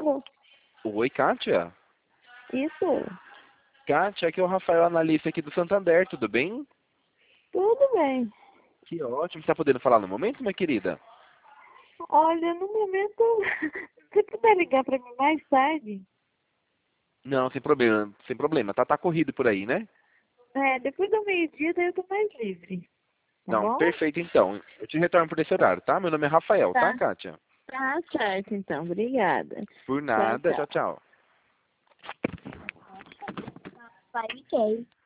Alô? Oi, Kátia? Isso. Kátia, aqui é o Rafael, analista aqui do Santander, tudo bem? Tudo bem. Que ótimo, você tá podendo falar no momento, minha querida? Olha, no momento, se puder ligar para mim mais tarde, Não, sem problema, sem problema. Tá corrido por aí, né? depois do meio-dia, daí eu tô mais livre. Tá Não, bom? perfeito então. Eu te retorno por esse horário, tá? Meu nome é Rafael, tá, Tá. Kátia? Tá certo, então. Obrigada. Por Tchau, nada, tchau, tchau. tchau. Pariquei.